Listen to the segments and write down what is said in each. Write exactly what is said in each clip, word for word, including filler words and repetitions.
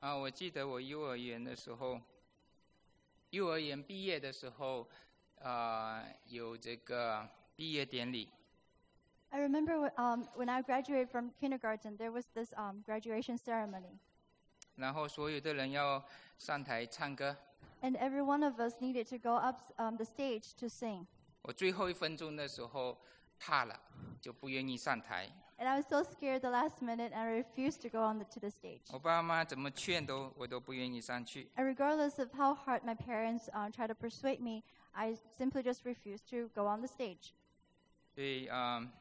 啊，我记得我幼儿园的时候，幼儿园毕业的时候，啊，有这个毕业典礼。 I remember when, um, when I graduated from kindergarten, there was this um, graduation ceremony. 然后所有的人要上台唱歌。 And every one of us needed to go up um, the stage to sing. 我最后一分钟的时候怕了，就不愿意上台。 And I was so scared the last minute, and I refused to go on the, to the stage. 我爸妈怎么劝都，我都不愿意上去。 And regardless of how hard my parents uh, tried to persuade me, I simply just refused to go on the stage. 所以啊、呃，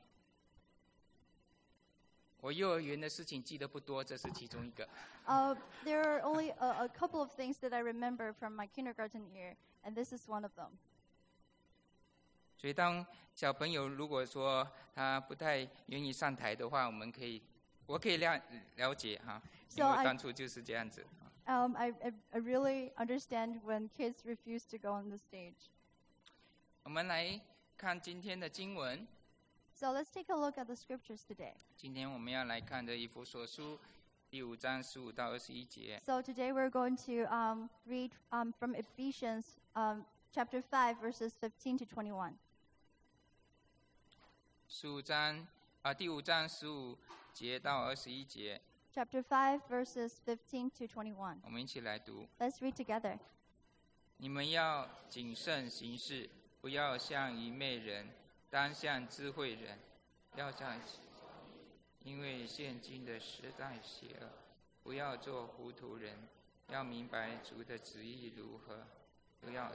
我幼儿园的事情记得不多，这是其中一个。 Uh, there are only a, a couple of things that I remember from my kindergarten year, and this is one of them. 所以当小朋友如果说他不太愿意上台的话，我们可以，我可以了了解哈，因 So 为 I- 当初就是这样子。 Um, I, I, I really understand when kids refuse to go on the stage. 我们来看今天的经文。 So let's take a look at the scriptures today. 今天我们要来看的以弗所书第五章十五到二十一节。 So today we're going to um, read um, from Ephesians um, chapter five, verses fifteen to twenty-one. 十五章啊，第五章十五节到二十一节， Chapter five, verses fifteen to twenty-one. 我们一起来读。 Let's read together. 你们要谨慎行事，不要像愚昧人，当像智慧人，要像，因为现今的时代邪恶，不要做糊涂人，要明白主的旨意如何，不要，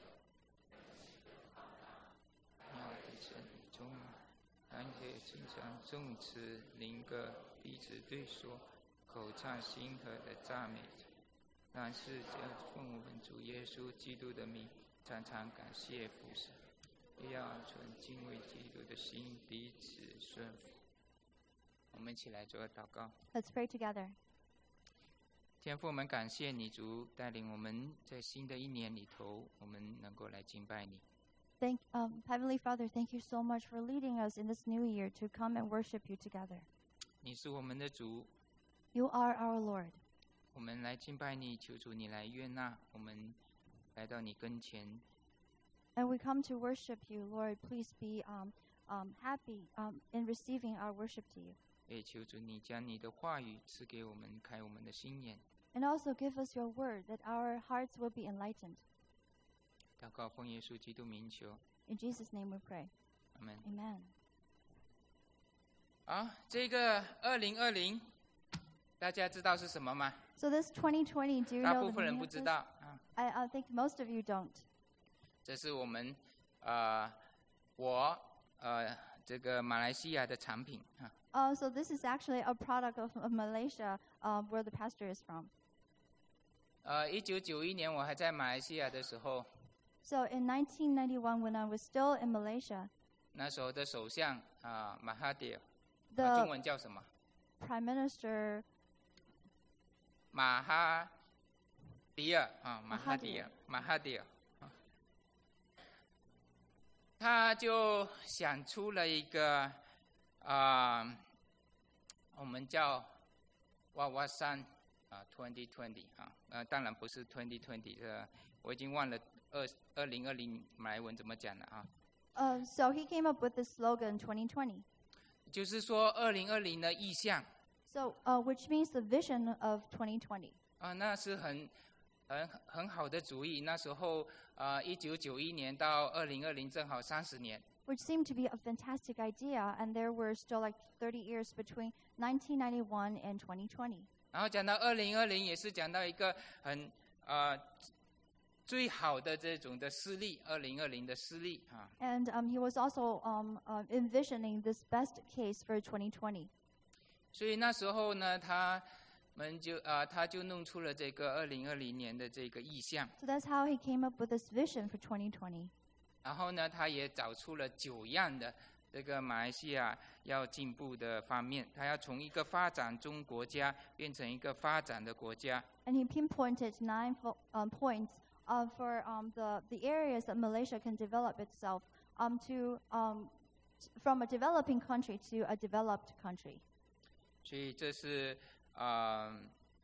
要在真理中，但可以经常重词灵歌，彼此对说，口唱心和的赞美。但是要奉我们主耶稣基督的名，常常感谢父神，也要存敬畏基督的心，彼此顺服。我们一起来做个祷告。 Let's pray together. 天父，我们感谢你，主带领我们在新的一年里头，我们能够来敬拜你。 Thank um, Heavenly Father, thank you so much for leading us in this new year to come and worship you together. 你是我们的主， You are our Lord. 我们来敬拜你，求主你来悦纳我们来到你跟前。 And we come to worship you, Lord. Please be um, um, happy um, in receiving our worship to you. 也求主你将你的话语赐给我们，开我们的心眼。 And also give us your word that our hearts will be enlightened. 祷告奉耶稣基督名求， In Jesus' name we pray. 阿门。 Amen. 好，这个二零二零，大家知道是什么吗？ So this twenty twenty, do you 大 know 部 the 分人 meaning 不 of 知 this? 道啊。 I, I think most of you don't. 这是我们呃我呃这个马来西亚的产品啊。 Uh, so this is actually a product of, of Malaysia, uh, where the pastor is from. 呃，一九九一年我还在马来西亚的时候， So in nineteen ninety-one, when I was still in Malaysia, 那时候的首相啊马哈迪尔，啊 the 中文叫什么？ prime minister 马哈迪尔啊，马哈迪尔，马哈迪尔。啊他就想出了一个啊、我们叫娃娃山啊 ，twenty twenty 啊，呃，当然不是 twenty twenty， 呃，我已经忘了二二零二零马来文怎么讲了啊。 Uh, so he came up with this slogan, twenty twenty. 就是说，二零二零的意向 So, uh, which means the vision of twenty twenty. 啊，那是很很很好的主意。那时候啊，一九九一年到二零二零正好三十年。 Which seemed to be a fantastic idea, and there were still like thirty years between nineteen ninety-one and twenty twenty. 然后讲到二零二零，也是讲到一个很呃最好的这种的事例，二零二零的事例啊。 And um, he was also um, uh, envisioning this best case for twenty twenty. 所以那时候呢，他们就啊、他就弄出了这个二零二零年的这个意向。 So that's how he came up with this vision for twenty twenty. 然后呢，他也找出了九样的这个马来西亚要进步的方面，他要从一个发展中国家变成一个发展的国家。 And he pinpointed nine fo- um, points uh, for um, the, the areas that Malaysia can develop itself um, to um, t- from a developing country to a developed country. 所以这是啊、呃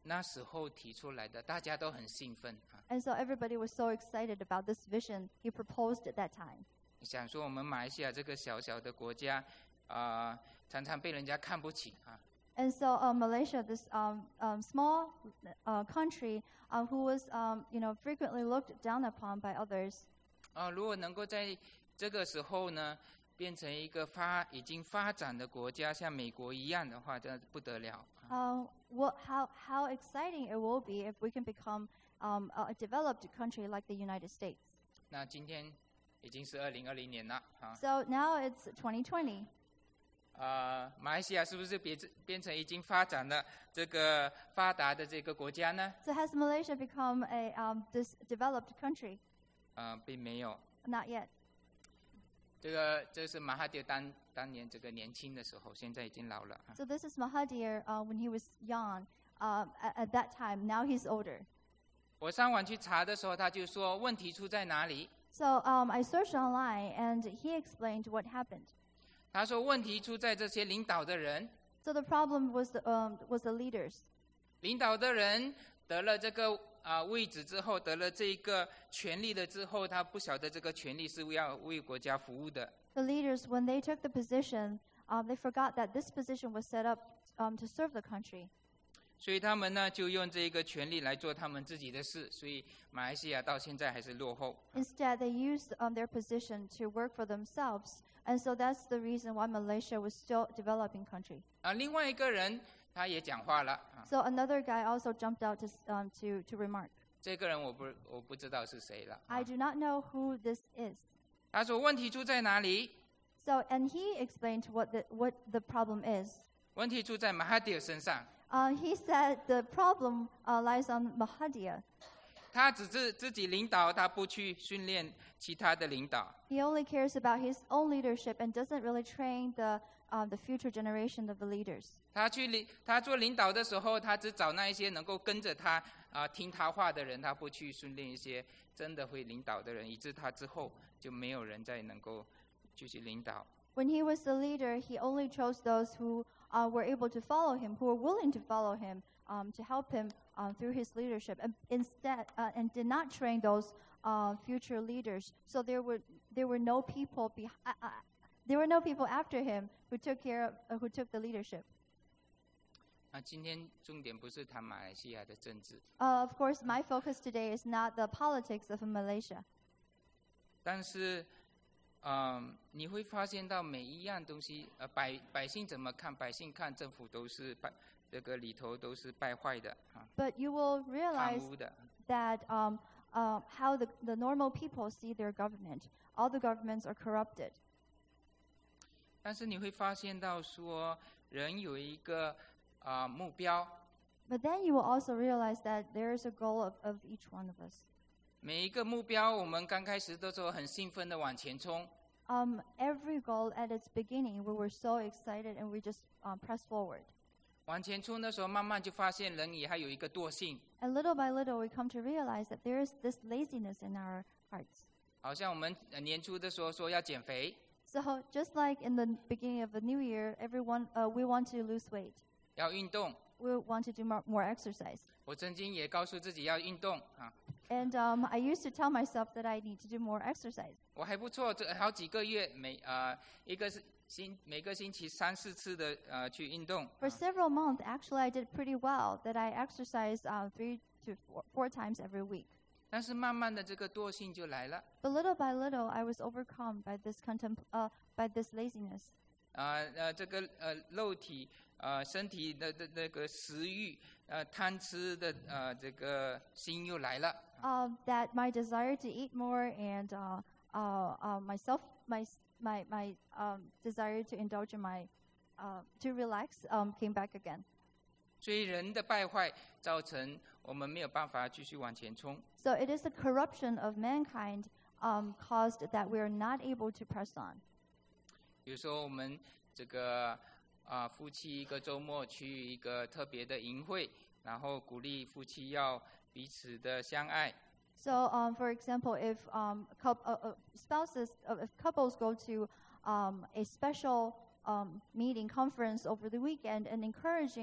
那时候提出来的，大家都很兴奋啊， And so everybody was so excited about this vision he proposed at that time. 想说我们马来西亚这个小小的国家，啊、常常被人家看不起啊， And so uh, Malaysia, this um, um, small uh, country uh, who was, um, you know, frequently looked down upon by others. 啊，如果能够在这个时候呢，变成一个发已经发展的国家，像美国一样的话，这不得了。 Uh, what, how, how exciting it will be if we can become um, a developed country like the United States. 那今天已经是二零二零年了啊， So now it's twenty twenty. 啊，马来西亚是不是变变成已经发展了这个发达的这个国家呢？ So has Malaysia become a um, this developed country? 啊，并没有。 Not yet. 这个这是马哈迪当当年这个年轻的时候，现在已经老了。 So this is Mahathir uh, when he was young um, at, at that time. Now he's older. 我上网去查的时候，他就说问题出在哪里？ So um, I searched online, and he explained what happened. 他说问题出在这些领导的人， So the problem was the, um, was the leaders. 领导的人得了这个啊、位置之后，得了这一个权利了之后，他不晓得这个权利是要为国家服务的。 The leaders, when they took the position, um, they forgot that this position was set up um, to serve the country. 所以他们呢就用这个权利来做他们自己的事，所以马来西亚到现在还是落后。 Instead, they used um, their position to work for themselves. And so that's the reason why Malaysia was still a developing country. 啊，另外一个人他也讲话了啊， So another guy also jumped out to, s- um, to, to remark. 这个人我不我不知道是谁了。啊 I do not know who this is. 他说问题出在哪里？ So, and he explained what the, what the problem is. 问题出在马哈迪尔身上， Uh, he said the problem uh, lies on Mahathir. 他只是自己领导，他不去训练其他的领导。 He only cares about his own leadership and doesn't really train the, uh, the future generation of the leaders. 他去领他做领导的时候，他只找那一些能够跟着他啊、听他话的人，他不去训练一些真的会领导的人，以致他之后就没有人再能够继续领导。 When he was the leader, he only chose those who uh, were able to follow him, who were willing to follow him, um, to help him um, through his leadership, and instead uh, and did not train those uh, future leaders. So there were there were no people beh- uh, uh, there were no people after him who took care of uh, who took the leadership. 那今天重点不是谈马来西亚的政治， Uh, of course, my focus today is not the politics of Malaysia. 但是，嗯、你会发现到每一样东西，呃，百百姓怎么看？百姓看政府都是败，这个里头都是败坏的啊， But you will 贪 realize 污的。 that um, uh, how the, the normal people see their government. All the governments are corrupted. 但是你会发现到说，人有一个啊、目标， But then you will also realize that there is a goal of, of each one of us. 每一个目标，我们刚开始都是很兴奋的往前冲， Um, every goal at its beginning, we were so excited and we just um, press forward. 往前冲的时候，慢慢就发现人也还有一个惰性， And little by little, we come to realize that there is this laziness in our hearts. 好像我们呃年初的时候说要减肥， So just like in the beginning of the new year, everyone uh, we want to lose weight. 要运动。 We want to do more, more exercise. 我曾经也告诉自己要运动啊， And um, I used to tell myself that I need to do more exercise. 我还不错，这好几个月每啊、一个是星每个星期三四次的呃去运动。 For several months, actually, I did pretty well. That I exercised uh, three to four, four times every week. 但是慢慢的这个惰性就来了， But little by little, I was overcome by this contem- uh, by this laziness. 啊呃这个呃肉体呃身体的的那个食欲呃贪吃的呃这个心又来了。 Um, that my desire to eat more and uh, uh, uh, myself, my s- my my um, desire to indulge in my uh, to relax um, came back again. 所以人的败坏造成我们没有办法继续往前冲。 So it is the corruption of mankind um, caused that we are not able to press on. 比如说我们这个啊、夫妻一个周末去一个特别的营会，然后鼓励夫妻要彼此的相爱。 So, um, for example, if um, coup- uh, uh, spouses, uh, if couples go to um, a special um, meeting conference over the weekend and encouraging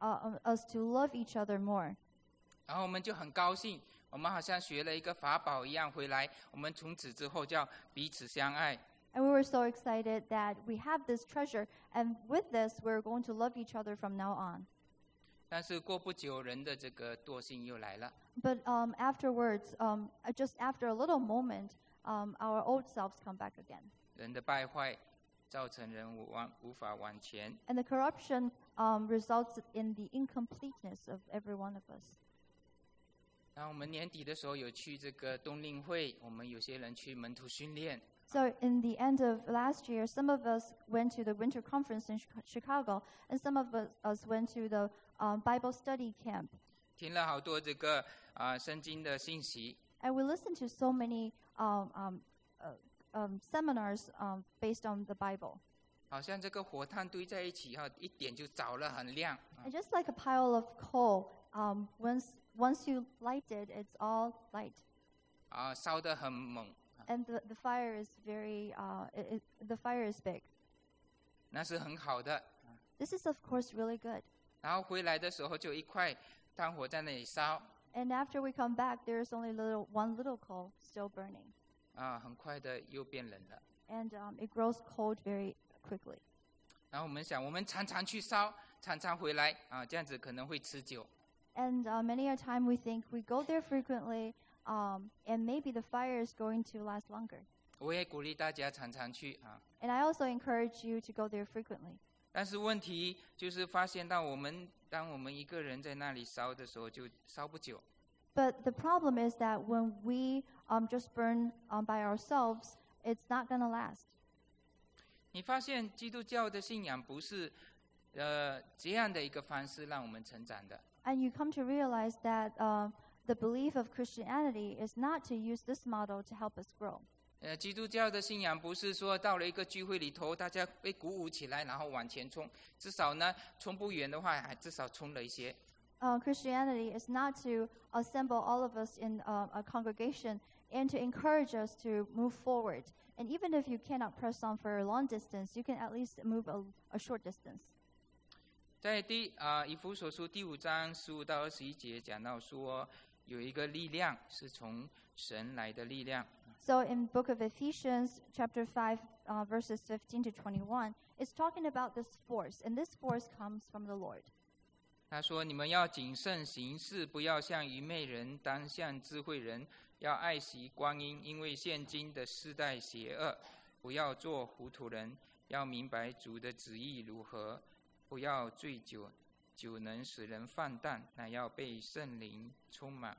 uh, us to love each other more. 然后我们就很高兴，我们好像学了一个法宝一样，回来我们从此之后叫彼此相爱。 And we were so excited that we have this treasure, and with this, we're going to love each other from now on. 但是过不久，人的这个惰性又来了。 But um, afterwards, um, uh, just after a little moment, um, our old selves come back again. 人的败坏造成人无往无法往前。 And the corruption um, results in the incompleteness of every one of us. 然后我们年底的时候有去这个冬令会，我们有些人去门徒训练。 So in the end of last year, some of us went to the winter conference in Chica- Chicago, and some of us, us went to the um, Bible study camp. 听了好多这个啊、圣经的信息， And we listened to so many um, um, uh, um, seminars um, based on the Bible. 好像这个火炭堆在一起哈，一点就着了，很亮。啊 And just like a pile of coal, um, once once you light it, it's all light. 啊，烧得很猛。 And the, the fire is very, uh, it, it, the fire is big. 那是很好的。 This is, of course, really good. 然后回来的时候就一块炭火在那里烧， And after we come back, there is only little, one little coal still burning. 啊，很快的又变冷了。 And um, it grows cold very quickly. 然后我们想，我们常常去烧，常常回来啊，这样子可能会持久。 And uh, many a time we think we go there frequently, um, and maybe the fire is going to last longer. 我也鼓励大家常常去啊。 And I also encourage you to go there frequently. 但是问题就是发现到我们，当我们一个人在那里烧的时候，就烧不久。 But the problem is that when we um, just burn um, by ourselves, it's not going to last. 你发现基督教的信仰不是，呃，这样的一个方式让我们成长的。 And you come to realize that um, the belief of Christianity is not to use this model to help us grow. 呃，基督教的信仰不是说到了一个聚会里头，大家被鼓舞起来，然后往前冲。至少呢，冲不远的话，还至少冲了一些。 Uh, Christianity is not to assemble all of us in uh, a congregation and to encourage us to move forward. And even if you cannot press on for a long distance, you can at least move a, a short distance. 在第啊、以弗所书第五章十五到二十一节讲到说，有一个力量是从神来的力量。 So in book of Ephesians, chapter five, uh, verses fifteen to twenty-one, it's talking about this force, and this force comes from the Lord. 他说：“你们要谨慎行事，不要像愚昧人，当像智慧人。要爱惜光阴，因为现今的世代邪恶。不要做糊涂人，要明白主的旨意如何。不要醉酒，酒能使人放荡，乃要被圣灵充满。”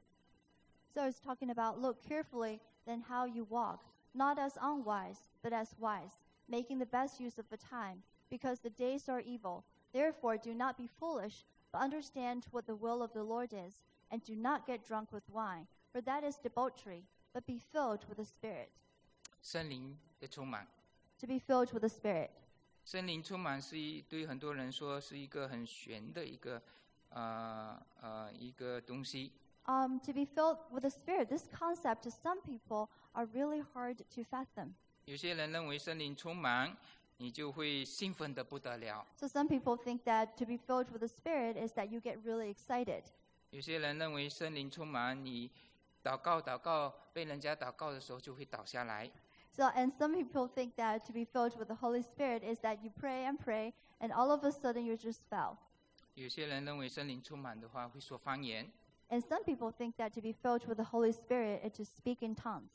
So it's talking about look carefully then how you walk, not as unwise, but as wise, making the best use of the time, because the days are evil. Therefore, do not be foolish, but understand what the will of the Lord is, and do not get drunk with wine, for that is debauchery, but be filled with the Spirit. 圣灵的充满， To be filled with the Spirit. 圣灵充满是一对很多人说是一个很玄的一个呃呃一个东西。 Um, to be filled with the Spirit, this concept to some people are really hard to fathom. 有些人认为圣灵充满，你就会兴奋得不得了。 So some people think that to be filled with the Spirit is that you get really excited. 有些人认为圣灵充满，你祷告祷告被人家祷告的时候就会倒下来。 So, and some people think that to be filled with the Holy Spirit is that you pray and pray, and all of a sudden you just fell. 有些人认为圣灵充满的话会说方言。 And some people think that to be filled with the Holy Spirit is to speak in tongues.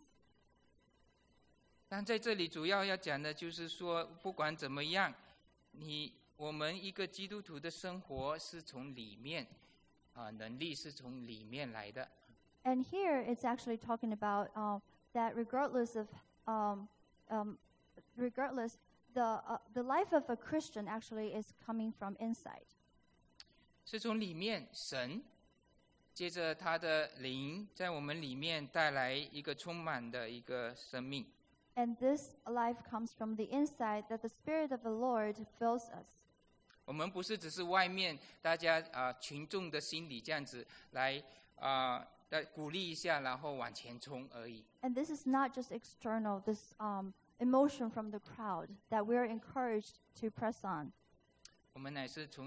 但在这里主要要讲的就是说，不管怎么样，你我们一个基督徒的生活是从里面，啊、能力是从里面来的。 And here it's actually talking about uh, that regardless of, um, um, regardless, the, uh, the life of a Christian actually is coming from inside. 是从里面神接着他的灵在我们里面带来一个充满的一个生命。 And this life comes from the inside, that the Spirit of the Lord fills us. 我们不是只是外面大家啊、呃群众的心理这样子来啊、呃、来鼓励一下，然后往前冲而已。 And this is not just external, this um, emotion from the crowd, that we're encouraged to press on. 我们乃是从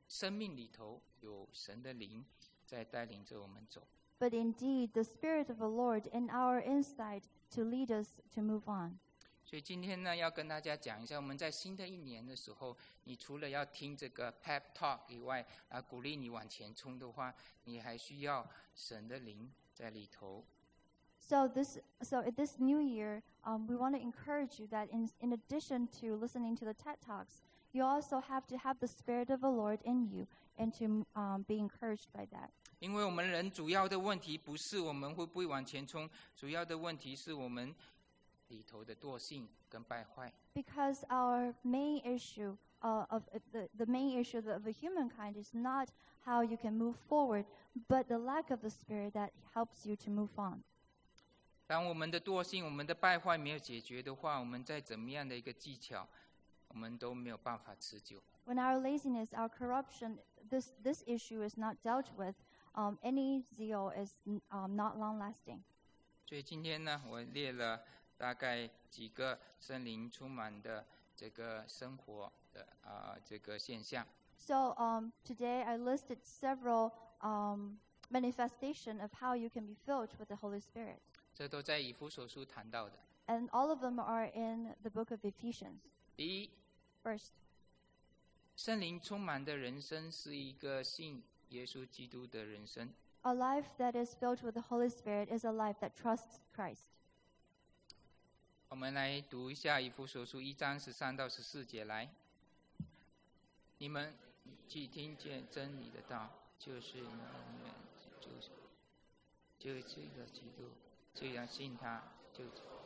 生命里头有神的灵在带领着我们走。 but indeed the Spirit of the Lord in our inside to lead us to move on. 所以今天呢，要跟大家讲一下，我们在新的一年的时候，你除了要听这个 pep talk 以外，啊，鼓励你往前冲的话，你还需要神的灵在里头。 So this, so at this new year, um, we want to encourage you that in in addition to listening to the TED Talks, you also have to have the Spirit of the Lord in you and to um, be encouraged by that. 因为我们人主要的问题不是我们会不会往前冲，主要的问题是我们里头的惰性跟败坏。 Because our main issue uh, of uh, the the main issue of the humankind is not how you can move forward, but the lack of the Spirit that helps you to move on. 当我们的惰性、我们的败坏没有解决的话，我们再怎么样的一个技巧，我们都没有办法持久。 When our laziness, our corruption, this this issue is not dealt with, um, any zeal is um, not long-lasting. 所以今天呢，我列了大概几个圣灵充满的这个生活的啊、呃、这个现象。 So um, today I listed several um, manifestation of how you can be filled with the Holy Spirit. 这都在以弗所书谈到的。 And all of them are in the book of Ephesians. 第一， First, 圣灵充满的人生是一个信耶稣基督的人生。 a life that is filled with the Holy Spirit is a life that trusts Christ. 我们来读一下以弗所书一章十三到十四节来。你们既听见真理的道，就是你们就是就这个基督，这样信他，就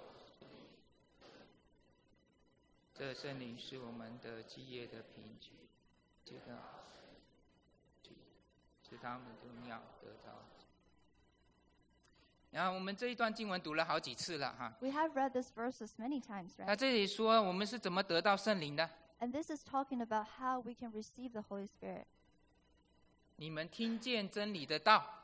这圣灵是我们的基业的凭据，这个使他们荣耀得着。然后我们这一段经文读了好几次了哈。 We have read this verses many times, 那 right? 这里说我们是怎么得到圣灵的？ And this is talking about how we can receive the Holy Spirit. 你们听见真理的道，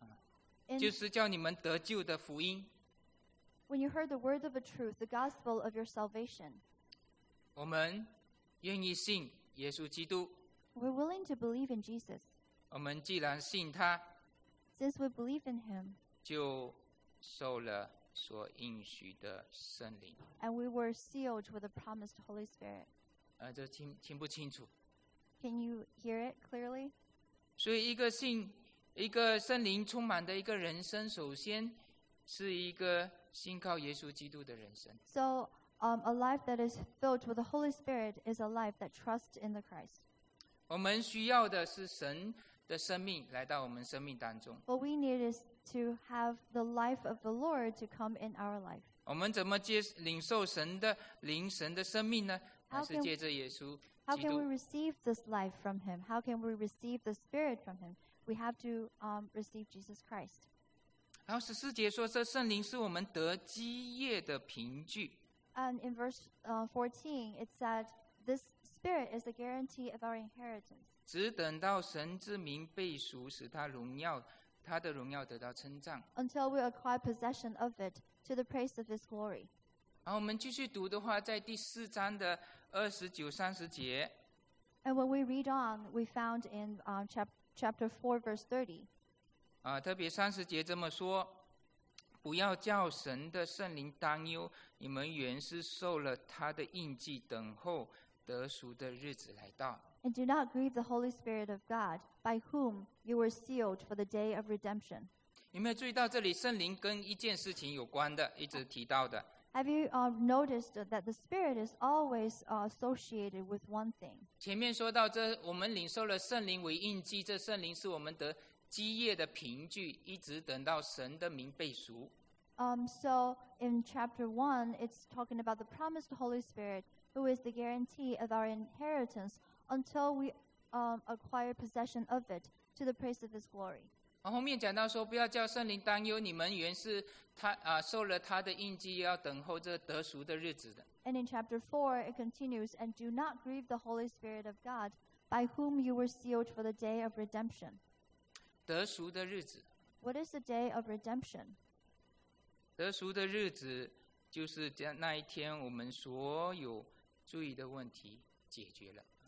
In, 就是叫你们得救的福音。 when you heard the word of the truth, the gospel of your salvation, 我们愿意信耶稣基督， we're willing to believe in Jesus. 我们既然信他， Since we believe in him, 就受了所应许的圣灵。 and we were sealed with the promised Holy Spirit. 呃，这清清不清楚？ Can you hear it clearly? 所以，一个信一个圣灵充满的一个人生，首先是一个信靠耶稣基督的人生。 So, um, a life that is filled with the Holy Spirit is a life that trusts in the Christ. 我们需要的是神的生命来到我们生命当中。 What we need is to have the life of the Lord to come in our life. 我们怎么接领受神的灵、神的生命呢？ How 那是 can- 借着耶稣 How 基 can we 督。 receive this life from him? How can we receive the Spirit from him? We have to um, receive Jesus Christ. 然后十四节说，这圣灵是我们得基业的凭据。 And in verse uh, fourteen, it said, this Spirit is a guarantee of our inheritance. 只等到神之名被赎，使他荣耀，他的荣耀得到称赞。 Until we acquire possession of it to the praise of his glory. 然后我们继续读的话，在第四章的二十九、三十节， And when we read on, we found in um, chap- chapter four, verse thirty, 啊，特别三十节这么说：不要叫神的圣灵担忧，你们原是受了他的印记，等候得赎的日子来到。 and do not grieve the Holy Spirit of God, by whom you were sealed for the day of redemption. 有没有注意到这里圣灵跟一件事情有关的，一直提到的？ Have you um, noticed that the Spirit is always uh, associated with one thing? 前面说到这，我们领受了圣灵为印记，这圣灵是我们得基业的凭据，一直等到神的名被赎。 Um, so in chapter one, it's talking about the promised Holy Spirit, who is the guarantee of our inheritance until we um, acquire possession of it to the praise of his glory. 然后后面讲到说，不要叫圣灵担忧，你们原是他啊受了他的印记，要等候这得赎的日子的。 And in chapter four, it continues, and do not grieve the Holy Spirit of God, by whom you were sealed for the day of redemption. 得赎的日子， What is the day of redemption? 得赎的日子就是将那一天我们所有罪的问题解决了。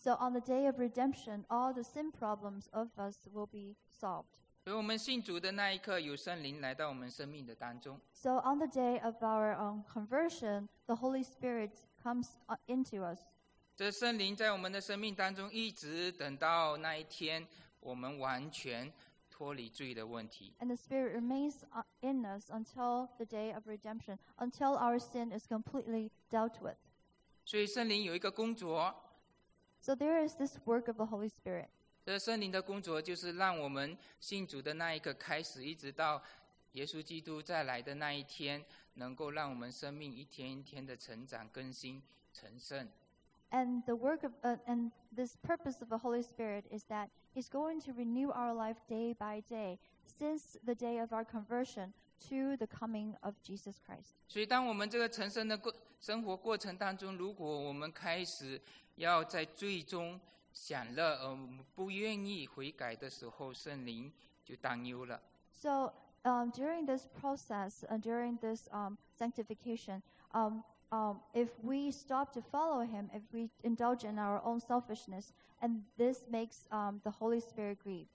So on the day of redemption, all the sin problems of us will be solved. 所以我们信主的那一刻，有圣灵来到我们生命的当中。 So on the day of our um, conversion, the Holy Spirit comes uh, into us. 这圣灵在我们的生命当中，一直等到那一天，我们完全脱离罪的问题。 And the Spirit remains uh, in us until the day of redemption, until our sin is completely dealt with. 所以圣灵有一个工作， So there is this work of the Holy Spirit. 这圣灵的工作就是让我们信主的那一刻开始，一直到耶稣基督再来的那一天，能够让我们生命一天一天的成长、更新、成圣。 And the work of uh, and this purpose of the Holy Spirit is that He's going to renew our life day by day, since the day of our conversion to the coming of Jesus Christ. 所以，当我们这个成圣的过生活过程当中，如果我们开始要在最终享乐，而我们不愿意悔改的时候，圣灵就担忧了。 So um, during this process, uh, during this um, sanctification, um, um, if we stop to follow Him, if we indulge in our own selfishness, and this makes um, the Holy Spirit grieved.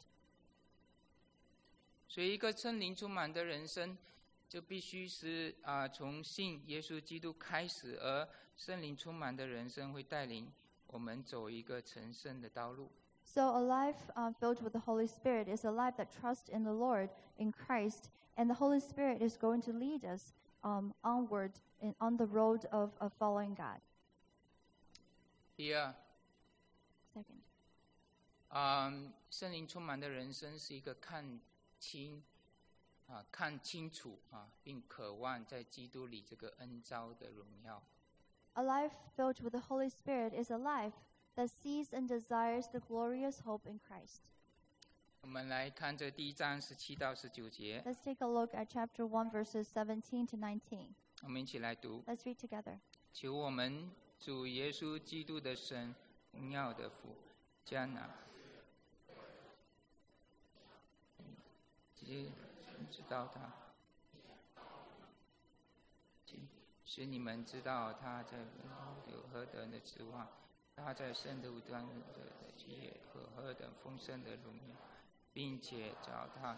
所以，一个圣灵充满的人生，就必须是啊、呃，从信耶稣基督开始，而圣灵充满的人生会带领我们走一个成圣的道路。 So a life uh, filled with the Holy Spirit is a life that trusts in the Lord, in Christ, and the Holy Spirit is going to lead us um, onward in, on the road of, of following God. 第二， Second, 啊、圣灵充满的人生是一个看清啊，看清楚啊，并渴望在基督里这个恩召的荣耀。 a life filled with the Holy Spirit is a life that sees and desires the glorious hope in Christ. 我们来看这第一章十七到十九节， Let's take a look at chapter one, verses seventeen to nineteen. 我们一起来读。 Let's read together. 求我们主耶稣基督的神，荣耀的父，将那知知道他，使你们知道他在有何等的指望，他在圣徒当中的基业和何等丰盛的荣耀，并且找他。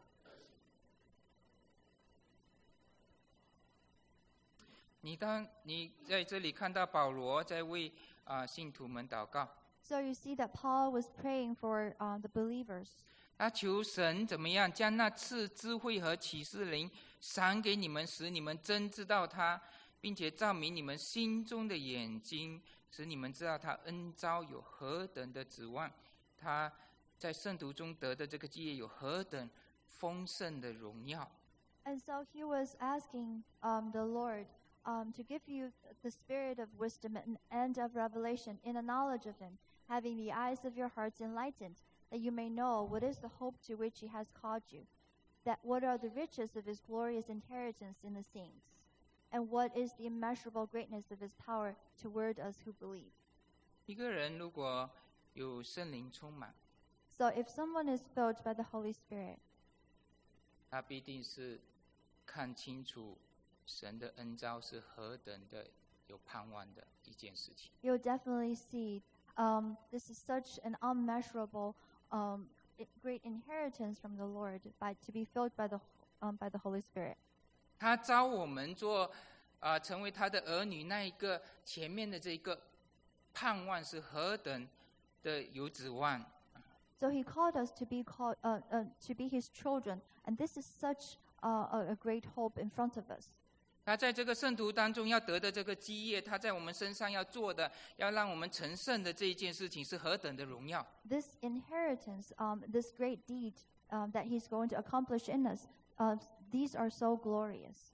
你当你在这里看到保罗在为啊、呃、信徒们祷告， So you see that Paul was praying for uh, the believers. 他求神怎么样将那赐智慧和启示灵赏给你们，使你们真知道他，并且照明你们心中的眼睛，使你们知道他恩召有何等的指望，他在圣徒中得的这个基业有何等丰盛的荣耀。 And so he was asking um, the Lord um, to give you the spirit of wisdom and, and of revelation in the knowledge of him, having the eyes of your hearts enlightened, that you may know what is the hope to which he has called you, that what are the riches of his glorious inheritance in the saints, and what is the immeasurable greatness of his power toward us who believe. 一个人如果有圣灵充满， So if someone is filled by the Holy Spirit, 他必定是看清楚神的恩召是何等的有盼望的一件事情。 you'll definitely see um, this is such an unmeasurable um, i- great inheritance from the Lord by to be filled by the um, by the Holy Spirit. 他召我们做啊、呃成为他的儿女，那一个前面的这个盼望是何等的有指望。 So he called us to be called uh, uh, to be his children, and this is such uh, a, a great hope in front of us. 他在这个圣徒当中要得的这个基业，他在我们身上要做的，要让我们成圣的这一件事情是何等的荣耀。 This inheritance, um, this great deed um, that he's going to accomplish in us, uh, these are so glorious.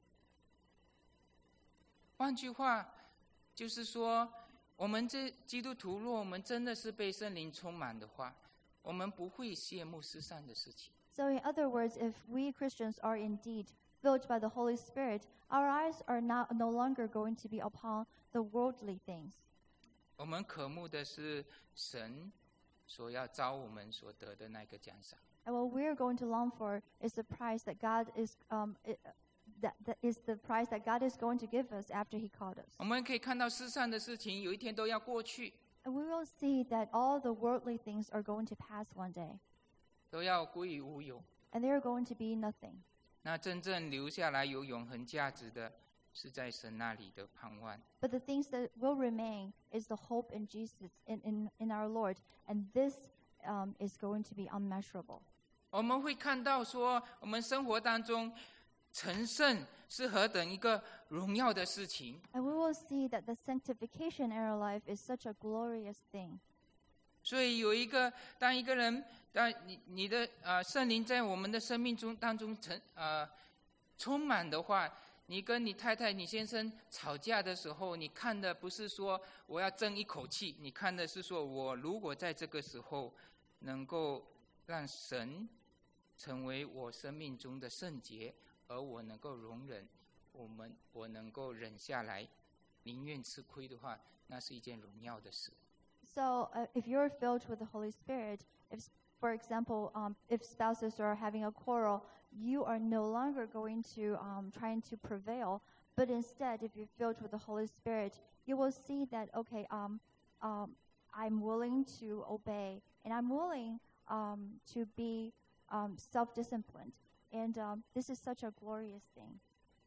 换句话，就是说，我们这基督徒，若我们真的是被圣灵充满的话，我们不会羡慕世上的事情。 So in other words, if we Christians are indeed filled by the Holy Spirit, our eyes are now no longer going to be upon the worldly things. 我们渴慕的是神所要招我们所得的那个奖赏。 And what we're going to long for is the prize that God is um, i- that, that is the prize that God is going to give us after He called us. 我们可以看到世上的事情有一天都要过去， And we will see that all the worldly things are going to pass one day, 都要归于无有。 and they are going to be nothing. 那真正留下来有永恒价值的，是在神那里的盼望。 But the things that will remain is the hope in Jesus, in, in, in our Lord, and this um, is going to be unmeasurable. 我们会看到说，我们生活当中成圣是何等一个荣耀的事情。 And we will see that the sanctification in our life is such a glorious thing. 所以有一个，当一个人，当你你的呃圣灵在我们的生命中当中成呃充满的话，你跟你太太、你先生吵架的时候，你看的不是说我要争一口气，你看的是说我如果在这个时候能够让神成为我生命中的圣洁，而我能够容忍，我们我能够忍下来，宁愿吃亏的话，那是一件荣耀的事。 So uh, if you're filled with the Holy Spirit, if, for example, um, if spouses are having a quarrel, you are no longer going to um, trying to prevail, but instead, if you're filled with the Holy Spirit, you will see that, okay, um, um, I'm willing to obey, and I'm willing um, to be um, self-disciplined. And um, this is such a glorious thing.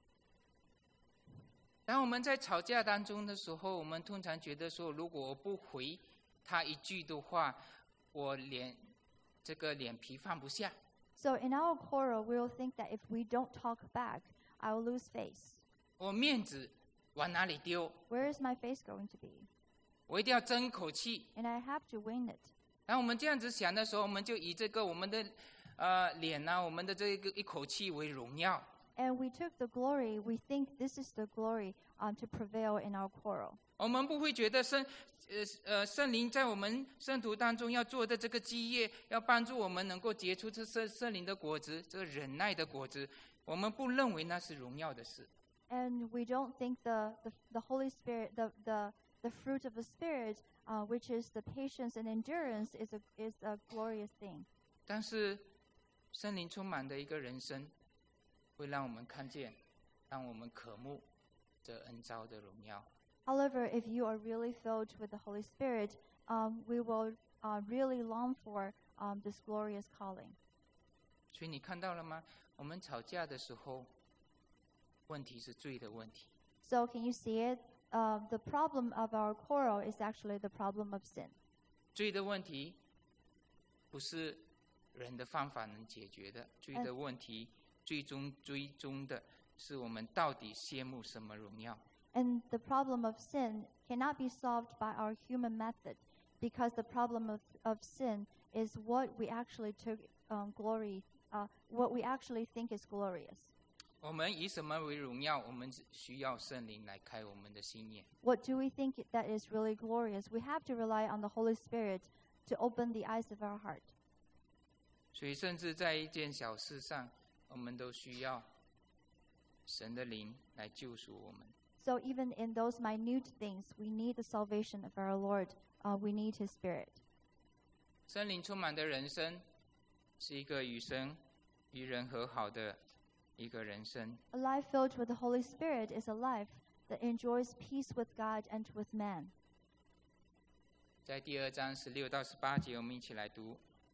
当我们在吵架当中的时候，我们通常觉得说，如果我不回他一句的话，我脸这个脸皮放不下。 So in our quarrel, we will think that if we don't talk back, I will lose face. 我面子往哪里丢？ Where is my face going to be? 我一定要争一口气。 And I have to win it. 当我们这样子想的时候，我们就以这个我们的呃脸啊，我们的这个一口气为荣耀。 And we took the glory, we think this is the glory um, to prevail in our quarrel. 我们不会觉得圣呃呃圣灵在我们圣徒当中要做的这个基业，要帮助我们能够结出这圣圣灵的果子，这个忍耐的果子，我们不认为那是荣耀的事。 And we don't think the, the, the Holy Spirit, the, the, the fruit of the Spirit, uh, which is the patience and endurance, is a, is a glorious thing. 但是圣灵充满的一个人生，会让我们看见，让我们渴慕这恩召的荣耀。 However, if you are really filled with the Holy Spirit, um, we will uh, really long for um, this glorious calling. 所以你看到了吗？我们吵架的时候，问题是罪的问题。 So can you see it? Uh, the problem of our quarrel is actually the problem of sin. 罪的问题不是人的方法能解决的，罪的问题最终追踪的是我们到底羡慕什么荣耀。 And the problem of sin cannot be solved by our human method, because the problem of, of sin is what we actually took um, glory, uh, what we actually think is glorious. 我们以什么为荣耀？我们需要圣灵来开我们的心眼。 What do we think that is really glorious? We have to rely on the Holy Spirit to open the eyes of our heart. 所以，甚至在一件小事上，我们都需要神的灵来救赎我们。 So even in those minute things, we need the salvation of our Lord. Uh, we need His Spirit. 圣灵充满的人生，是一个与神、与人和好的一个人生。 A life filled with the Holy Spirit is a life that enjoys peace with God and with man. 在第二章十六到十八节，我们一起来读。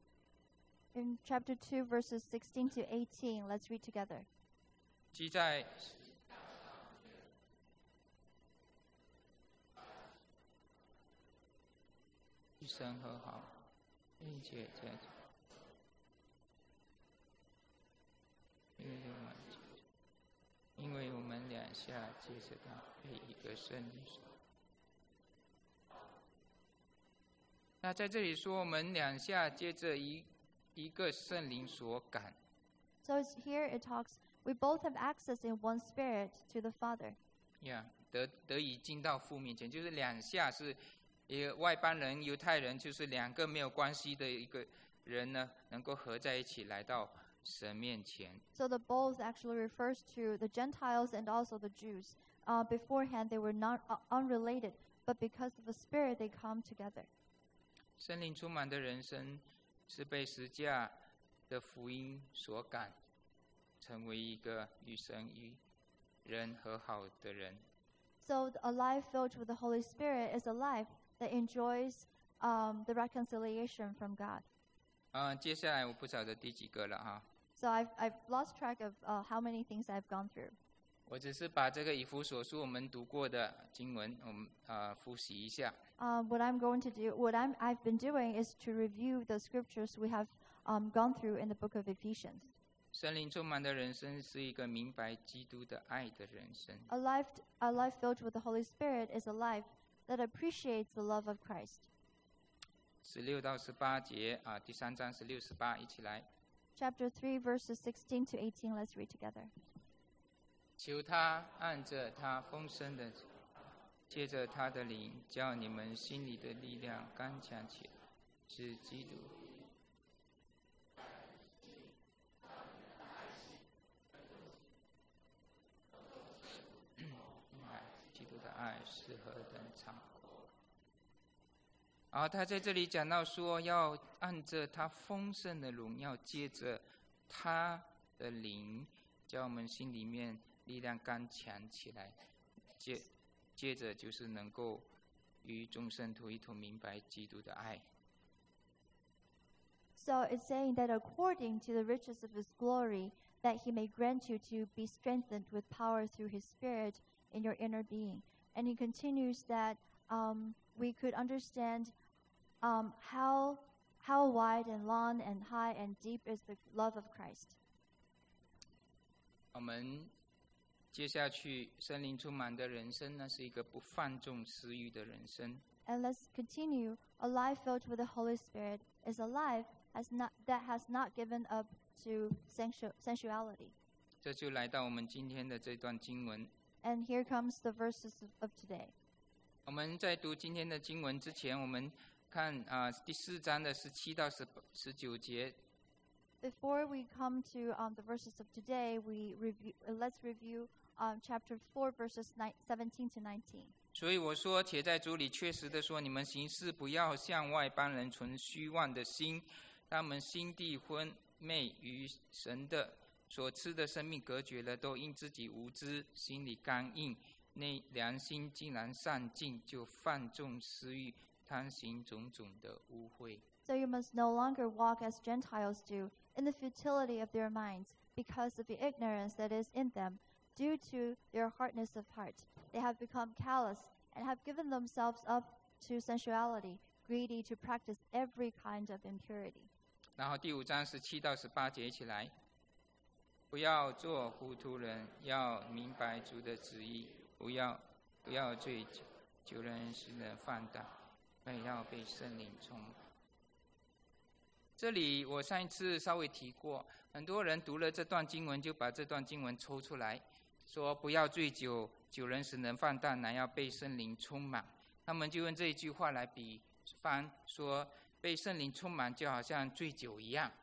In chapter two, verses sixteen to eighteen, let's read together. 记在与神和好，并且在因为我们因为我们两下接着他被一个圣灵所。那在这里说，我们两下接着一一个圣灵所感。 So it's here it talks, we both have access in one spirit to the Father. 呀、yeah, 得得以进到父面前，就是两下是一个外邦人、犹太人，就是两个没有关系的一个人呢，能够合在一起来到神面前。 So the both actually refers to the Gentiles and also the Jews. Uh, beforehand, they were not uh, unrelated, but because of the Spirit, they come together. 圣灵充满的人生是被十架的福音所感，成为一个与神与人和好的人。 So a life filled with the Holy Spirit is a life that that enjoys um, the reconciliation from God. 啊，接下来我不晓得第几个了哈。 So I've, I've lost track of uh, how many things I've gone through. 我只是把这个以弗所书我们读过的经文，我们啊、呃、复习一下。 Uh, what I'm going to do, what I'm, I've been doing is to review the scriptures we have um, gone through in the book of Ephesians. 圣灵充满的人生是一个明白基督的爱的人生。 A life, a life filled with the Holy Spirit is a life that appreciates the love of Christ. 十六到十八节啊，第三章十六、十八，一起来。 Chapter three, verses sixteen to eighteen. Let's read together. 求他按着他丰盛的，借着他的灵，叫你们心里的力量刚强起来，是基督。基督的爱是何等长阔。然后他在这里讲到说，要按着他丰盛的荣耀，借着他的灵，叫我们心里面力量刚强起来，接接着就是能够与众圣徒一同明白基督的爱。 So it's saying that according to the riches of his glory, that he may grant you to be strengthened with power through his Spirit in your inner being. And he continues that um, we could understand um, how how wide and long and high and deep is the love of Christ. 我们接下去，圣灵充满的人生呢，是一个不放纵私欲的人生。 And let's continue. A life filled with the Holy Spirit is a life has not, that has not given up to sensu- sensuality. 这就来到我们今天的这段经文。 And here comes the verses of, of today. 我们在读今天的经文之前，我们看啊、呃、第四章的十七到十十九节。 Before we come to um, the verses of today, we review. Uh, let's review um, chapter four, verses ni- seventeen to nineteen. 所以我说，且在主里确实的说，你们行事不要像外邦人存虚妄的心，他们心地昏昧，与神的所赐的生命隔绝了，都因自己无知，心里刚硬，内良心竟然上进，就放纵私欲，贪行种种的污秽。 So you must no longer walk as Gentiles do, in the futility of their minds, because of the ignorance that is in them, due to their hardness of heart. They have become callous and have given themselves up to sensuality, greedy to practice every kind of impurity. 然后第五章十七到十八节一起来。不要做糊涂人，要明白主的旨意，不要不要醉酒，酒人使人放荡，更要被圣灵充满。这里我上一次稍微提过，很多人读了这段经文，就把这段经文抽出来，说不要醉酒，酒人使人放荡，乃要被圣灵充满。他们就用这一句话来比方说，被圣灵充满就好像醉酒一样。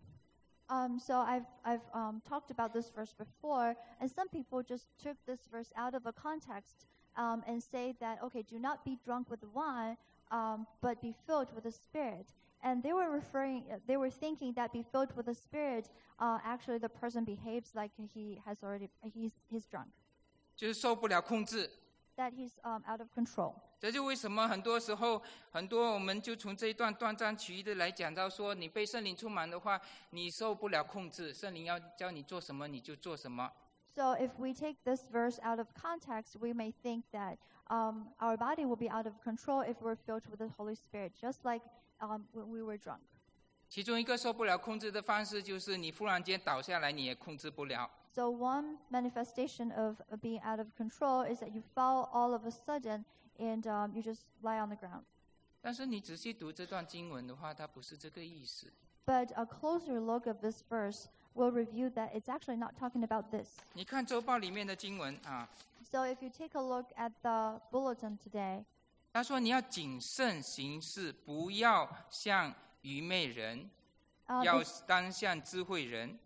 Um, so I've I've um, talked about this verse before, and some people just took this verse out of a context um, and say that okay, do not be drunk with wine, um, but be filled with the Spirit. And they were referring, they were thinking that be filled with the Spirit, uh, actually the person behaves like he has already he's he's drunk. 就是受不了控制。 That he's um, out of control. 这就为什么很多时候，很多我们就从这一段断章取义的来讲到说，你被圣灵充满的话，你受不了控制，圣灵要教你做什么你就做什么。 So if we take this verse out of context, we may think that um, our body will be out of control if we're filled with the Holy Spirit, just like um, when we were drunk. 其中一个受不了控制的方式，就是你忽然间倒下来，你也控制不了。 So one manifestation of uh, being out of control is that you fall all of a sudden and um, you just lie on the ground. 但是你仔细读这段经文的话，它不是这个意思。 But a closer look of this verse will reveal that it's actually not talking about this. 你看周报里面的经文啊， So if you take a look at the bulletin today, 他说你要谨慎行事，不要像愚昧人， uh, 要 it's- 当像智慧人。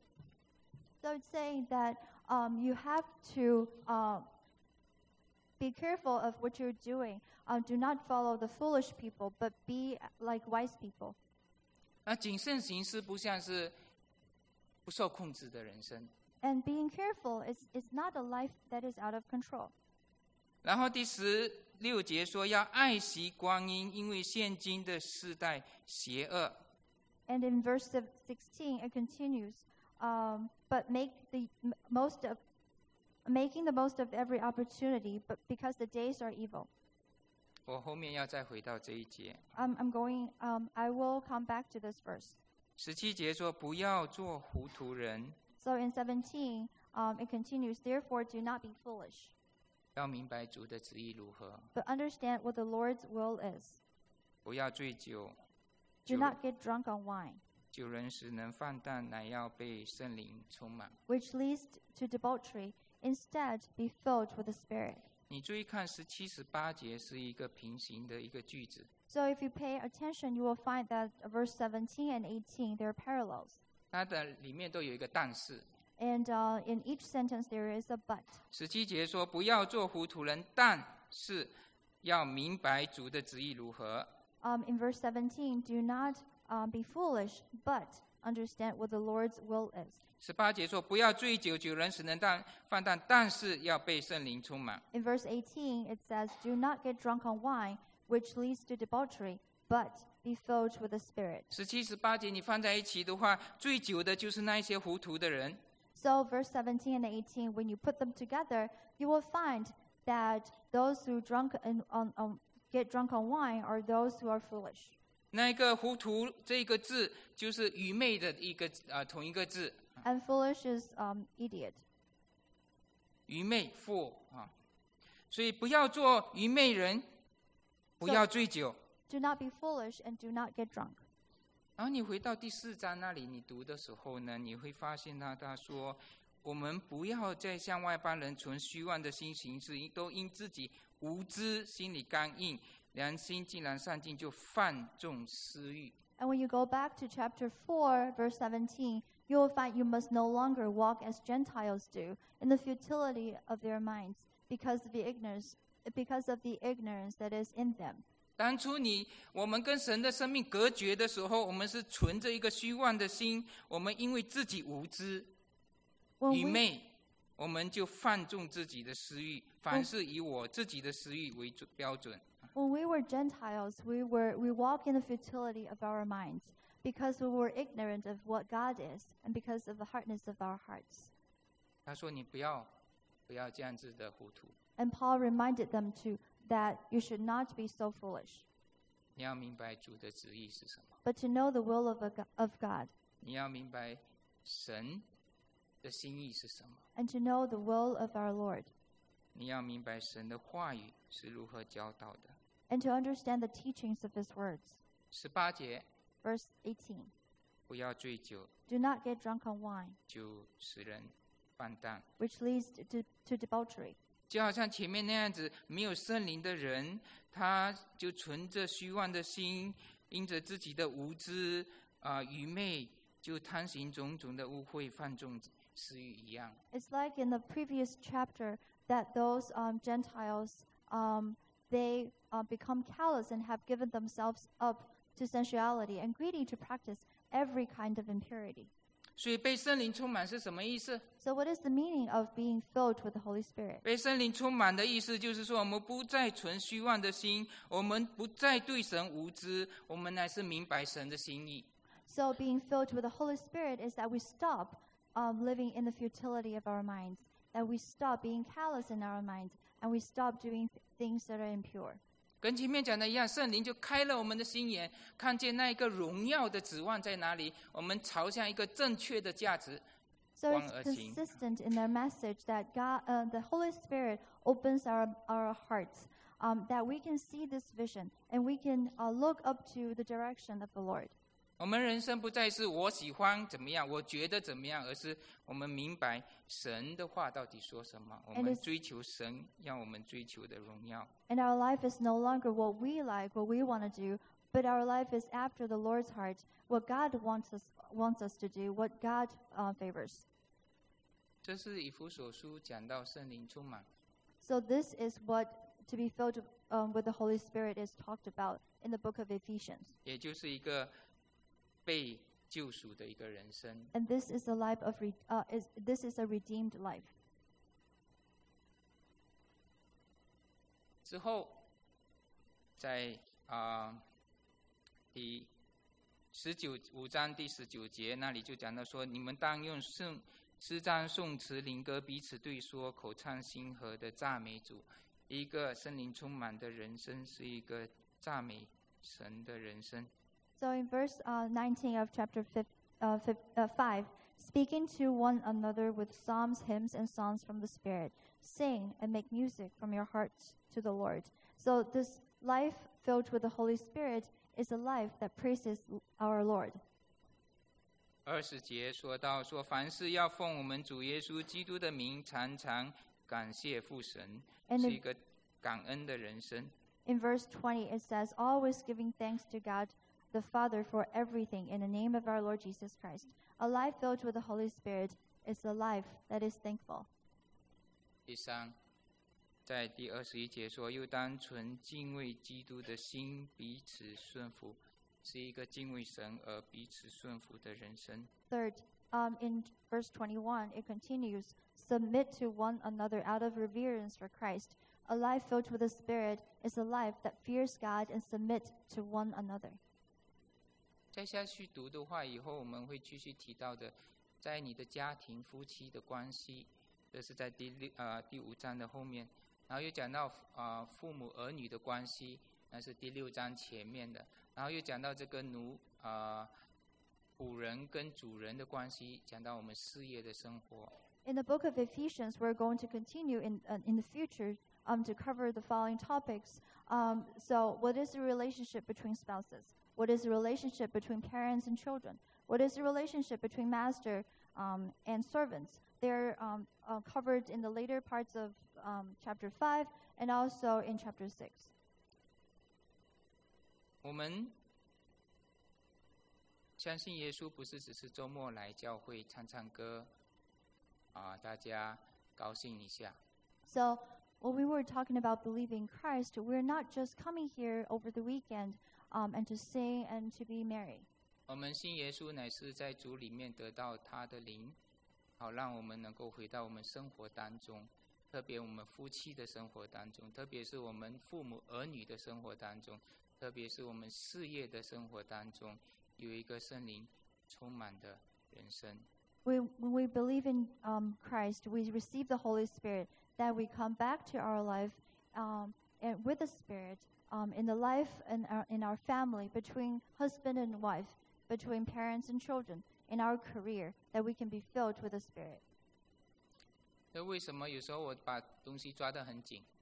so it's saying that um, you have to uh, be careful of what you're doing. Uh, do not follow the foolish people, but be like wise people. 那谨慎行事不像是不受控制的人生。 And being careful is, is not a life that is out of control. 然后第十六节说要爱惜光阴，因为现今的世代邪恶。 And in verse sixteen, it continues, um, but make the m- most of, making the most of every opportunity, but because the days are evil. 我后面要再回到这一节。 Um, I'm going, um, I will come back to this verse. 十七节说不要做糊涂人， So in seventeen, um, it continues, therefore do not be foolish, 要明白主的旨意如何， but understand what the Lord's will is. 不要醉酒， Do 酒 not get drunk on wine, 酒人使人放荡，乃要被圣灵充满。 which leads to debauchery. Instead, be filled with the Spirit. 你注意看十七、十八节是一个平行的一个句子， So if you pay attention, you will find that verse seventeen and eighteen, they're parallels. 它的里面都有一个但是。 And uh, in each sentence, there is a but. 十七节说不要做糊涂人，但是要明白主的旨意如何。 Um, in verse seventeen, do not um, be foolish, but understand what the Lord's will is. 十八节说不要醉酒，酒人使人荡放荡，但是要被圣灵充满。 In verse eighteen, it says, do not get drunk on wine, which leads to debauchery, but be filled with the Spirit. 十七、十八节你放在一起的话，醉酒的就是那一些糊涂的人， So verse seventeen and eighteen, when you put them together, you will find that those who drunk and, um, um, get drunk on wine are those who are foolish. 那一个糊涂这个字就是愚昧的一个呃同一个字， And foolish is um, idiot. 愚昧 fool 啊，所以不要做愚昧人，不要醉酒。 Do not be foolish and do not get drunk. 然后你回到第四章那里，你读的时候呢，你会发现他他说，我们不要再向外邦人存虚妄的心行事，都因自己无知，心里刚硬，良心既然上进，就放纵私欲。 And when you go back to chapter four, verse seventeen, you will find you must no longer walk as Gentiles do in the futility of their minds because of the ignorance, because of the ignorance that is in them. 当初你我们跟神的生命隔绝的时候，我们是存着一个虚妄的心，我们因为自己无知、 When 愚 we, 昧，我们就放纵自己的私欲，凡事以我自己的私欲为准标准。 when we were Gentiles, we were we walk in the futility of our minds because we were ignorant of what God is and because of the hardness of our hearts. 他说：“你不要，不要这样子的糊涂， And Paul reminded them too that you should not be so foolish, 你要明白主的旨意是什么， but to know the will of, a, go- of God 你要明白神的心意是什么， and to know the will of our Lord 你要明白神的话语是如何教导的。” and to understand the teachings of his words. 十八节， Verse eighteen, 不要醉酒， do not get drunk on wine, 就使人放荡。 which leads to, to debauchery. 就好像前面那样子，没有圣灵的人，他就存着虚妄的心，因着自己的无知啊、呃愚昧，就贪行种种的污秽，放纵私欲一样。 It's like in the previous chapter that those um, Gentiles, um, they uh, become callous and have given themselves up to sensuality and greedy to practice every kind of impurity. 所以被圣灵充满是什么意思？ So what is the meaning of being filled with the Holy Spirit? 被圣灵充满的意思就是说，我们不再存虚妄的心，我们不再对神无知，我们乃是明白神的心意。 So being filled with the Holy Spirit is that we stop um, living in the futility of our minds, that we stop being callous in our minds, and we stop doing th- things that are impure. 跟前面讲的一样，圣灵就开了我们的心眼，看见那一个荣耀的指望在哪里，我们朝向一个正确的价值。 So it's 光而行。 consistent in their message that God, uh, the Holy Spirit opens our, our hearts, um, that we can see this vision and we can uh, look up to the direction of the Lord. 我们人生不再是我喜欢怎么样，我觉得怎么样，而是我们明白神的话到底说什么，我 And 们 it's- 追求神要我们追求的荣耀。 And our life is no longer what we like, what we want to do, but our life is after the Lord's heart, what God wants us wants us to do, what God uh, favors. 这是以弗所书讲到圣灵充满， So this is what to be filled um, with the Holy Spirit is talked about in the book of Ephesians. 也就是一个被救赎的一个人生。 And this is a life of re- uh, is this is a redeemed life. 之后在啊、呃、第十九五章第十九节那里就讲到说，你们当用圣诗章、颂词、灵歌彼此对说，口唱心和的赞美主。一个圣灵充满的人生是一个赞美神的人生。 So in verse uh, nineteen of chapter five, uh, uh, five, speaking to one another with psalms, hymns, and songs from the Spirit, sing and make music from your hearts to the Lord. So this life filled with the Holy Spirit is a life that praises our Lord. 二十节说到说，凡事要奉我们主耶稣基督的名，常常感谢父神， And 是 in- 一个感恩的人生。 In verse twenty, it says, always giving thanks to God the Father for everything in the name of our Lord Jesus Christ. A life filled with the Holy Spirit is a life that is thankful. 第三，在第二十一节说，又单纯敬畏基督的心，彼此顺服，是一个敬畏神而彼此顺服的人生。 Third, um, in verse twenty-one, it continues, submit to one another out of reverence for Christ. A life filled with the Spirit is a life that fears God and submit to one another. 再下去读的话，以后我们会继续提到的，在你的家庭夫妻的关系，这是在第六呃第五章的后面，然后又讲到啊、呃、父母儿女的关系，那是第六章前面的，然后又讲到这个奴啊、呃、仆人跟主人的关系，讲到我们事业的生活。 In the book of Ephesians, we're going to continue in uh, in the future um, to cover the following topics. Um, so, what is the relationship between spouses? What is the relationship between parents and children? What is the relationship between master um, and servants? They're um, uh, covered in the later parts of um, chapter five and also in chapter six. 我们相信耶稣不是只是周末来教会唱唱歌，啊，大家高兴一下。 So, when we were talking about believing Christ, we're not just coming here over the weekend um, and to sing and to be merry. 我们信耶稣乃是在主里面得到他的灵，好让我们能够回到我们生活当中，特别我们夫妻的生活当中，特别是我们父母儿女的生活当中，特别是我们事业的生活当中，有一个圣灵充满的人生。 We, when we believe in um, Christ, we receive the Holy Spirit, that we come back to our life um, and with the Spirit um, in the life and our, in our family, between husband and wife, between parents and children, in our career, that we can be filled with the Spirit. 那为什么有时候我把东西抓得很紧？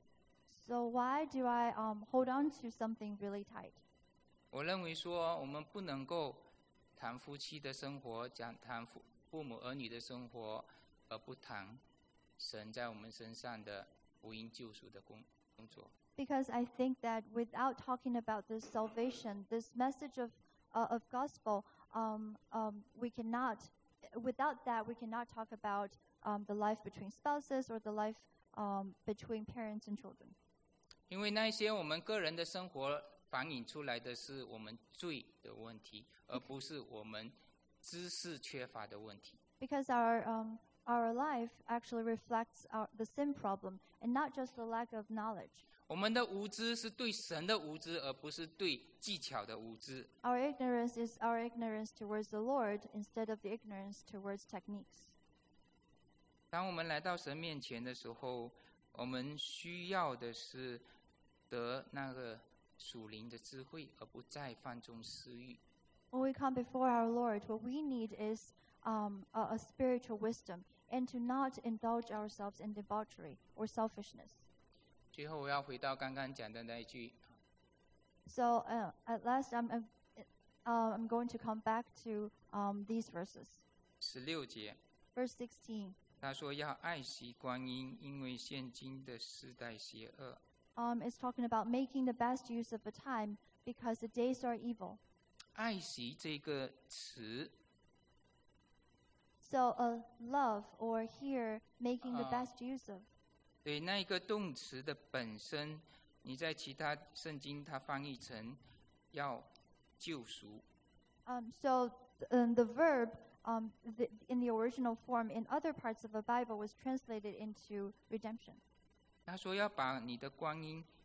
So why do I um, hold on to something really tight? 我认为说，我们不能够谈夫妻的生活，讲谈父父母儿女的生活，而不谈神在我们身上的福音救赎的工工作。 Because I think that without talking about this salvation, this message of uh, of gospel, um, um, we cannot. Without that, we cannot talk about um, the life between spouses or the life um, between parents and children. 因为那些我们个人的生活反映出来的是我们罪的问题，而不是我们知识缺乏的问题。 Because our um, our life actually reflects our, the sin problem, and not just the lack of knowledge. 我们的无知是对神的无知，而不是对技巧的无知。 Our ignorance is our ignorance towards the Lord instead of the ignorance towards techniques. 当我们来到神面前的时候，我们需要的是得那个属灵的智慧，而不再放纵私欲。 When we come before our Lord, what we need is um, a, a spiritual wisdom and to not indulge ourselves in debauchery or selfishness. 最后，我要回到刚刚讲的那一句， So uh, at last, I'm, I'm, uh, I'm going to come back to um, these verses. 十六节， Verse sixteen, 他说要爱惜光阴，因为现今的世代邪恶。 um, is talking about making the best use of the time because the days are evil. 爱惜这个词， So uh, love or here, making the Uh, best use of. 对那一个动词的本身，你在其他圣经它翻译成要救赎。 Um, so um, the verb um, the, in the original form in other parts of the Bible was translated into redemption. 他说要把你的光阴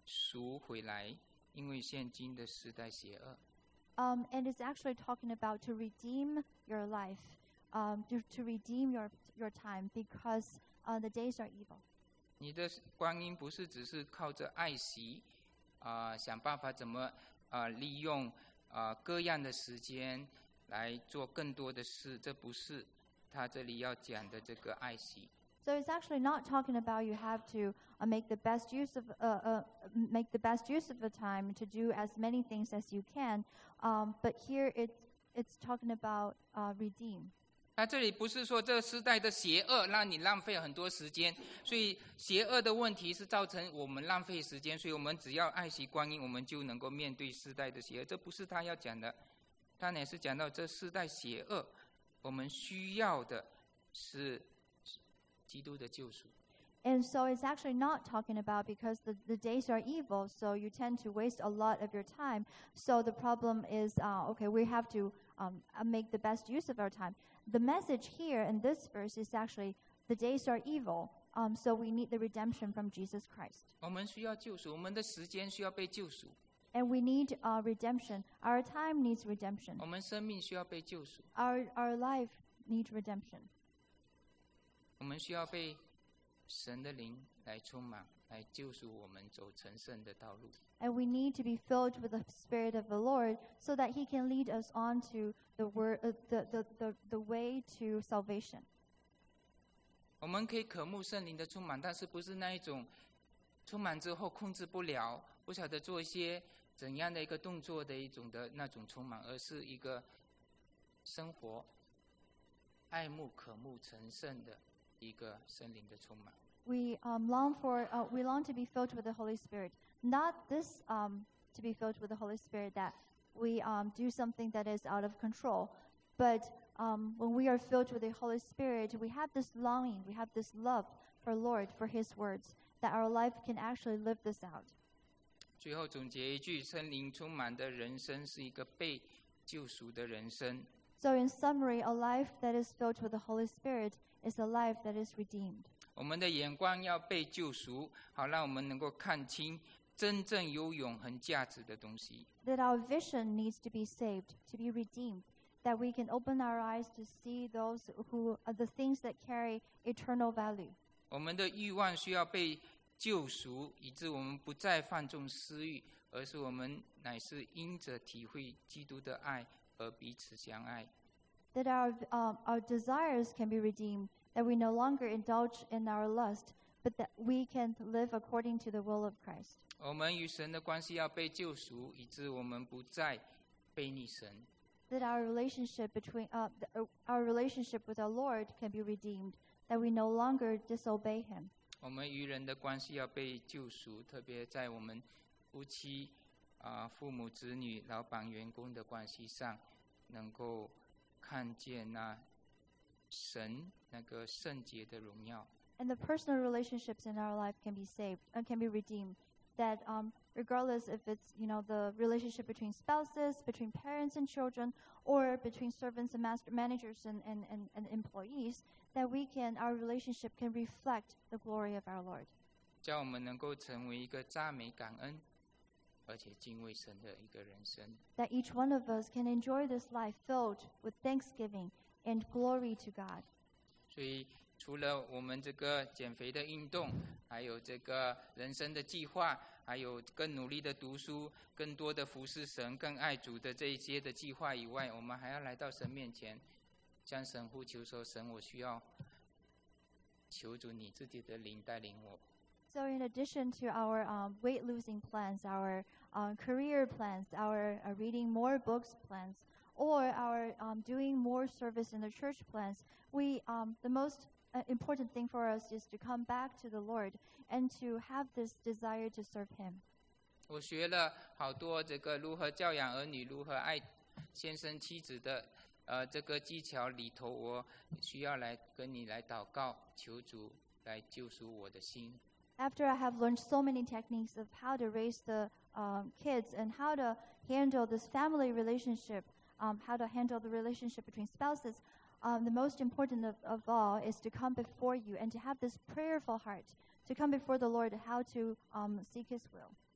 赎回来，因为现今的时代邪恶。 Um, and it's actually talking about to redeem your life, um, to, to redeem your your time because uh, the days are evil. 你的光阴不是只是靠着爱惜，啊、呃，想办法怎么啊、呃、利用啊、呃、各样的时间来做更多的事，这不是他这里要讲的这个爱惜。 So it's actually not talking about you have to uh, make the best use of uh, uh, make the best use of the time to do as many things as you can, um, but here it's it's talking about uh, redeem. 那这里不是说这个时代的邪恶让你浪费很多时间，所以邪恶的问题是造成我们浪费时间，所以我们只要爱惜光阴，我们就能够面对时代的邪恶。这不是他要讲的，他也是讲到这世代邪恶，我们需要的是基督的救赎。 And so it's actually not talking about because the, the days are evil, so you tend to waste a lot of your time. So the problem is, uh, okay, we have to um, make the best use of our time. The message here in this verse is actually the days are evil, um, so we need the redemption from Jesus Christ. 我们需要救赎，我们的时间需要被救赎。 And we need uh, redemption. Our time needs redemption. 我们生命需要被救赎。 Our our life needs redemption. 我们需要被神的灵来充满，来救赎我们走成圣的道路。 And we need to be filled with the Spirit of the Lord so that He can lead us on to the, word, uh, the, the, the, the way to salvation. 我们可以渴慕圣灵的充满，但是不是那一种充满之后控制不了，不晓得做一些怎样的一个动作的一种的那种充满，而是一个生活爱慕渴慕成圣的一个圣灵的充满。 We um, long for, uh, we long to be filled with the Holy Spirit. Not this um, to be filled with the Holy Spirit that we um, do something that is out of control, but um, when we are filled with the Holy Spirit, we have this longing, we have this love for Lord, for His words, that our life can actually live this out. 最后总结一句：圣灵充满的人生是一个被救赎的人生。 So in summary, a life that is filled with the Holy Spirit is a life that is redeemed. 我们的眼光要被救赎，好让我们能够看清真正有永恒价值的东西。 That our vision needs to be saved, to be redeemed, that we can open our eyes to see those who are the things that carry eternal value. 我们的欲望需要被救赎，以致我们不再放纵私欲，而是我们乃是因着体会基督的爱而彼此相爱。 That our um, our desires can be redeemed, that we no longer indulge in our lust, but that we can live according to the will of Christ. 我们与神的关系要被救赎，以致我们不再背逆神。 That our relationship between uh, the, uh, our relationship with our Lord can be redeemed, that we no longer disobey Him. 我们与人的关系要被救赎，特别在我们夫妻、啊、父母、子女、老板、员工的关系上，能够看见那神那个圣洁的荣耀。 And the personal relationships in our life can be saved and can be redeemed. That um, regardless if it's you know the relationship between spouses, between parents and children, or between servants and master managers and, and, and, and employees, that we can our relationship can reflect the glory of our Lord. 叫我们能够成为一个赞美感恩，而且敬畏神的一个人生。 That each one of us can enjoy this life filled with thanksgiving and glory to God. 所以除了我们这个减肥的运动，还有这个人生的计划，还有更努力的读书，更多的服侍神，更爱主的这一些的计划以外，我们还要来到神面前，向神呼求说：神，我需要求主你自己的灵带领我。 So in addition to our um, weight losing plans, our uh, career plans, our uh, reading more books plans, or our um, doing more service in the church plans, we um, the most uh, important thing for us is to come back to the Lord and to have this desire to serve Him. 我学了好多这个如何教养儿女、如何爱先生妻子的呃这个技巧里头，我需要来跟你来祷告，求主来救赎我的心。 After I have learned so many techniques of how to raise the um, kids and how to handle this family relationship, um, how to handle the relationship between spouses, um, the most important of, of all is to come before you and to have this prayerful heart, to come before the Lord how to um, seek His will.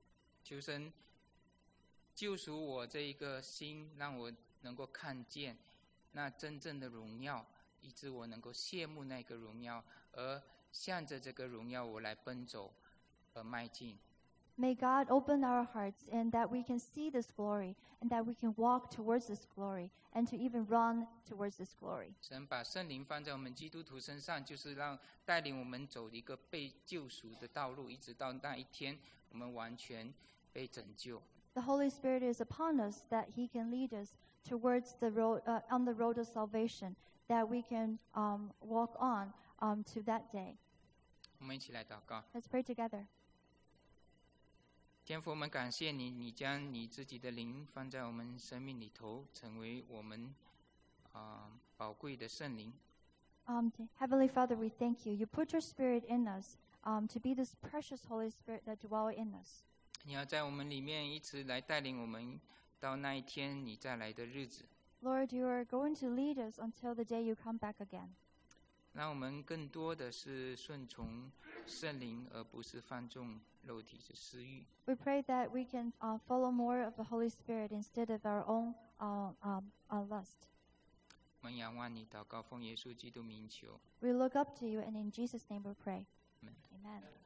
求神救赎我这一个心，让我能够看见那真正的荣耀，以致我能够羡慕那个荣耀，而向着这个荣耀我来奔走而迈进。 May God open our hearts and that we can see this glory and that we can walk towards this glory and to even run towards this glory. 神把圣灵放在我们基督徒身上，就是让带领我们走一个被救赎的道路，一直到那一天我们完全被拯救。 The Holy Spirit is upon us that He can lead us towards the road, uh, on the road of salvation, that we can um, walk on um, to that day. 我们一起来祷告。 Let's pray together. 天父，我们感谢你，你将你自己的灵放在我们生命里头，成为我们啊、呃、宝贵的圣灵。 Um, Heavenly Father, we thank you. You put your Spirit in us um, to be this precious Holy Spirit that dwell in us. 你要在我们里面一直来带领我们到那一天你再来的日子。 Lord, you are going to lead us until the day you come back again. 让我们更多的是顺从圣灵，而不是放纵肉体的私欲。 We pray that we can uh, follow more of the Holy Spirit instead of our own uh, um, uh, lust. 我们仰望你，祷告，奉耶稣基督名求。 We look up to you, and in Jesus' name we pray. Amen. Amen.